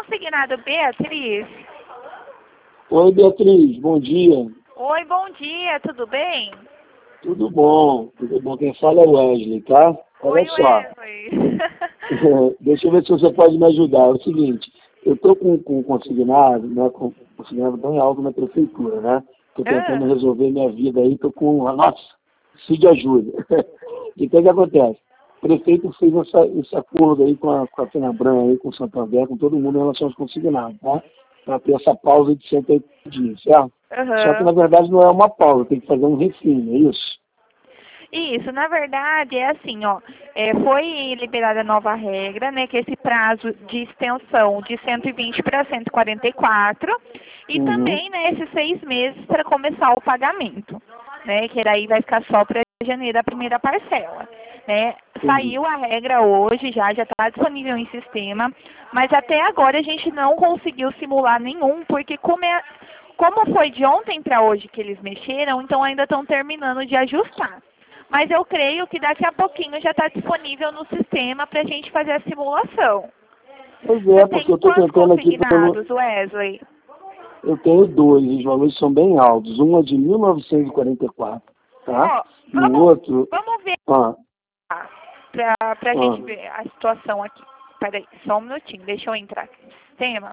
consignado Beatriz? Oi, Beatriz, bom dia. Oi, bom dia, tudo bem? Tudo bom, tudo bom. Quem fala é o Wesley, tá? Olha Oi, só, Wesley. deixa eu ver se você pode me ajudar. É o seguinte, eu estou com um consignado, né, com um consignado bem alto na prefeitura, né? Estou tentando resolver minha vida aí, estou com, nossa, preciso de ajuda. E o que acontece? O prefeito fez esse acordo aí com a Fenabran, aí, com o Santander, com todo mundo em relação aos consignados, tá? Para ter essa pausa de 180 dias, certo? Só que, na verdade, não é uma pausa, tem que fazer um refim, é isso? Isso, na verdade, é assim, ó, foi liberada a nova regra, né, que esse prazo de extensão de 120 para 144, e também, né, esses 6 meses para começar o pagamento, né, que daí vai ficar só para janeiro a primeira parcela, né. Saiu a regra hoje, já está disponível em sistema, mas até agora a gente não conseguiu simular nenhum, porque como foi de ontem para hoje que eles mexeram, então ainda estão terminando de ajustar. Mas eu creio que daqui a pouquinho já está disponível no sistema para a gente fazer a simulação. Pois é, porque eu estou tentando aqui... consignados, Wesley? Eu tenho dois, os valores são bem altos. Um é de 1944, tá? E o outro... Vamos ver para a gente ver a situação aqui. Peraí, só um minutinho, deixa eu entrar aqui no sistema.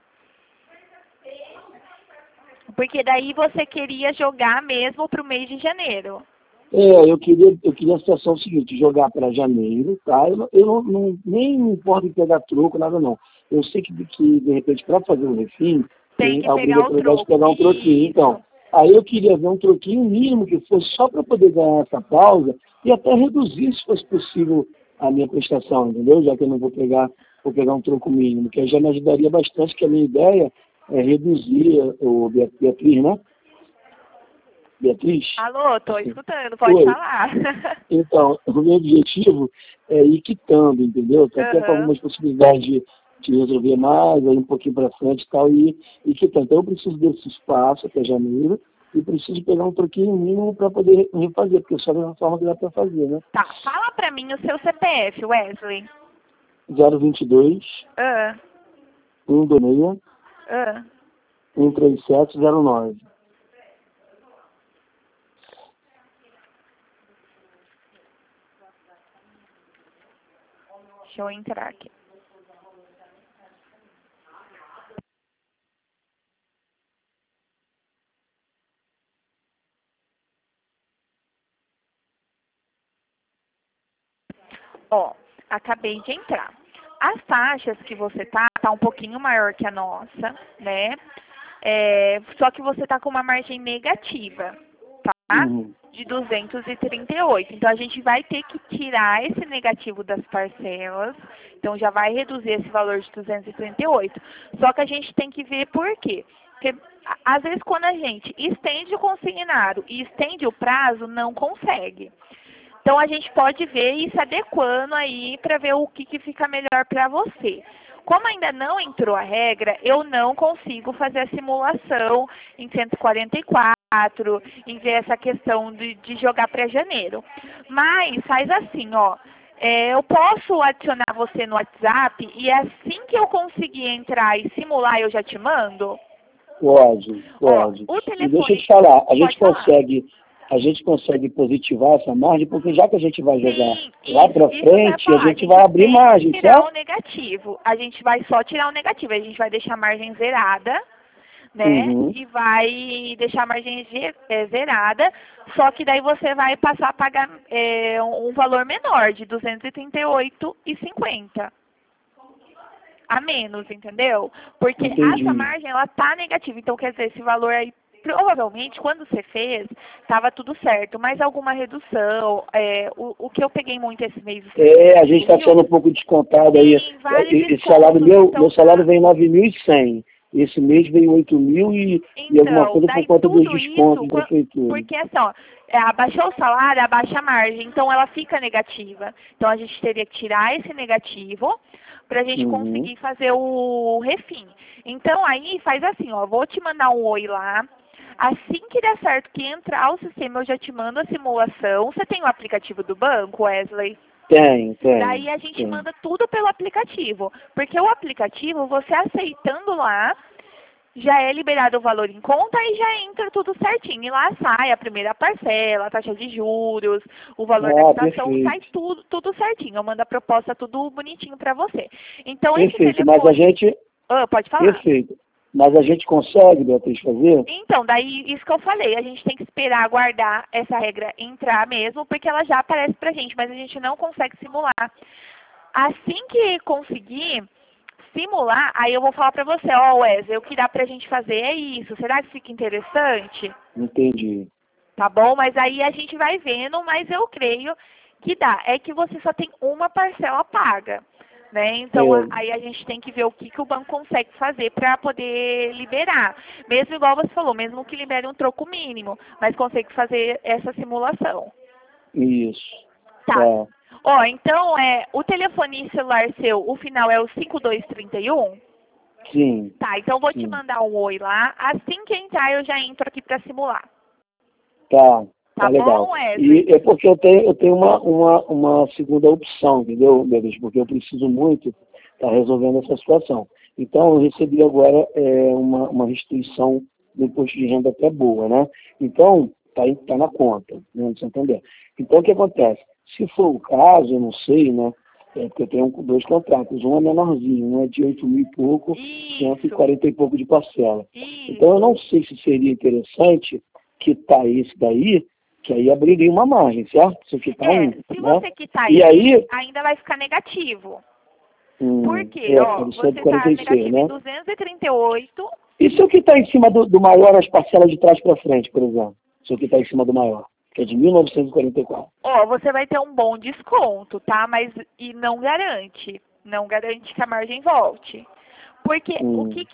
Porque daí você queria jogar mesmo para o mês de janeiro. Eu queria a situação seguinte, jogar para janeiro, tá? Nem me importo em pegar troco, nada não. Eu sei que de repente, para fazer um refim, tem a obrigatoriedade de pegar um troquinho. Então, aí eu queria ver um troquinho mínimo que fosse só para poder ganhar essa pausa e até reduzir, se fosse possível, a minha prestação, entendeu? Já que eu não vou pegar um troco mínimo, que aí já me ajudaria bastante, que a minha ideia é reduzir, o Beatriz, né? Beatriz? Alô, estou escutando, pode falar. Então, o meu objetivo é ir quitando, entendeu? Até com algumas possibilidades de resolver mais, aí um pouquinho para frente e tal, e quitando. Então, eu preciso desse espaço até janeiro e preciso pegar um troquinho mínimo para poder refazer, porque só dessa forma que dá para fazer, né? Tá, fala para mim o seu CPF, Wesley. 022 126 13709. Deixa eu entrar aqui. Ó, acabei de entrar. As taxas que você tá um pouquinho maior que a nossa, né? Só que você tá com uma margem negativa, tá? De 238. Então, a gente vai ter que tirar esse negativo das parcelas. Então, já vai reduzir esse valor de 238. Só que a gente tem que ver por quê. Porque, às vezes, quando a gente estende o consignado e estende o prazo, não consegue. Então, a gente pode ver e se adequando aí para ver o que fica melhor para você. Como ainda não entrou a regra, eu não consigo fazer a simulação em 144, em ver essa questão de jogar para janeiro. Mas faz assim, ó. Eu posso adicionar você no WhatsApp e assim que eu conseguir entrar e simular, eu já te mando? Pode. O telefone... E deixa eu te falar, a gente consegue positivar essa margem, porque já que a gente vai jogar lá para frente, a gente vai abrir margem, certo? Tirar o negativo. A gente vai só tirar o negativo. A gente vai deixar a margem zerada, né? E vai deixar a margem zerada, só que daí você vai passar a pagar um valor menor, de R$ 238,50. A menos, entendeu? Porque essa margem, ela tá negativa. Então, quer dizer, esse valor aí, provavelmente, quando você fez, estava tudo certo, mas alguma redução, o que eu peguei muito esse mês... a gente está sendo um pouco descontado aí. Esse salário meu salário vem 9.100. Esse mês veio 8.000 e alguma coisa por conta dos descontos da prefeitura. Porque assim, ó, abaixou o salário, abaixa a margem, então ela fica negativa. Então a gente teria que tirar esse negativo para a gente conseguir fazer o refim. Então aí faz assim, ó, vou te mandar um oi lá. Assim que der certo que entrar o sistema, eu já te mando a simulação. Você tem o aplicativo do banco, Wesley? Tem. Daí a gente manda tudo pelo aplicativo. Porque o aplicativo, você aceitando lá, já é liberado o valor em conta e já entra tudo certinho. E lá sai a primeira parcela, a taxa de juros, o valor da habitação, sai tudo certinho. Eu mando a proposta tudo bonitinho para você. Então, perfeito, esse telefone... mas a gente... pode falar. Perfeito. Mas a gente consegue, Beatriz, fazer? Então, daí, isso que eu falei, a gente tem que esperar aguardar essa regra entrar mesmo, porque ela já aparece pra gente, mas a gente não consegue simular. Assim que conseguir simular, aí eu vou falar pra você, Wesley, o que dá pra gente fazer é isso. Será que fica interessante? Entendi. Tá bom? Mas aí a gente vai vendo, mas eu creio que dá. É que você só tem uma parcela paga, né? Então, aí a gente tem que ver o que o banco consegue fazer para poder liberar. Mesmo igual você falou, mesmo que libere um troco mínimo, mas consegue fazer essa simulação. Isso. Tá. Então, o telefone celular seu, o final é o 5231? Sim. Tá, então eu vou te mandar um oi lá. Assim que entrar, eu já entro aqui para simular. Tá legal. Bom, Wesley? E é porque eu tenho uma segunda opção, entendeu, Beatriz? Porque eu preciso muito estar resolvendo essa situação. Então, eu recebi agora uma restrição do imposto de renda até boa, né? Então, tá na conta, né, do Santander. Então, o que acontece? Se for o caso, eu não sei, né? Porque eu tenho 2 contratos. Um é menorzinho, um é de 8 mil e pouco, 140 e pouco de parcela. Então, eu não sei se seria interessante quitar esse daí, que aí abriria uma margem, certo? Se quitar se você quitar e aí, ainda vai ficar negativo. Por quê? Você está negativo, né? Em 238. E se eu quitar em cima do maior as parcelas de trás para frente, por exemplo? Se eu quitar em cima do maior, que é de 1944. Você vai ter um bom desconto, tá? Mas não garante. Não garante que a margem volte. Porque o que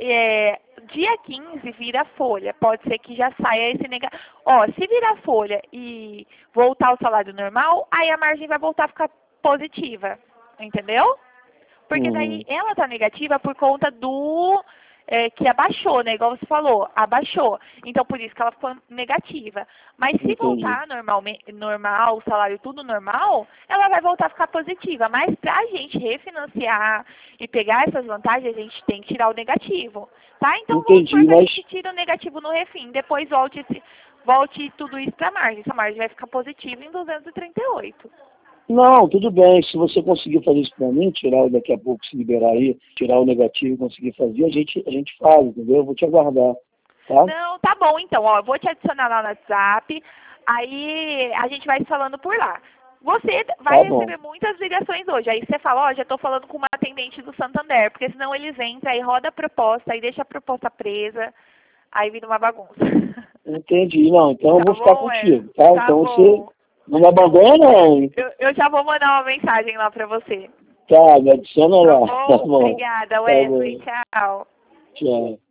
dia 15 vira folha, pode ser que já saia esse negativo. Se virar folha e voltar ao salário normal, aí a margem vai voltar a ficar positiva, entendeu? Porque daí ela tá negativa por conta do que abaixou, né? Igual você falou, abaixou. Então, por isso que ela ficou negativa. Mas se voltar normal, o salário tudo normal, ela vai voltar a ficar positiva. Mas pra gente refinanciar e pegar essas vantagens, a gente tem que tirar o negativo, tá? Então, vamos supor que a gente tira o negativo no refim. Depois volte tudo isso pra margem. Essa margem vai ficar positiva em 238. Não, tudo bem. Se você conseguir fazer isso para mim, tirar daqui a pouco, se liberar aí, tirar o negativo e conseguir fazer, a gente faz, entendeu? Eu vou te aguardar, tá? Não, tá bom então, eu vou te adicionar lá no WhatsApp, aí a gente vai falando por lá. Você vai receber muitas ligações hoje, aí você fala, já tô falando com uma atendente do Santander, porque senão eles entram, aí roda a proposta, aí deixa a proposta presa, aí vira uma bagunça. Entendi, não, então eu vou ficar contigo, tá? Então bom. você não me abandona, não. Eu já vou mandar uma mensagem lá pra você. Tá, me adiciona lá. Tá bom? Obrigada, Wesley. Tchau. Tchau.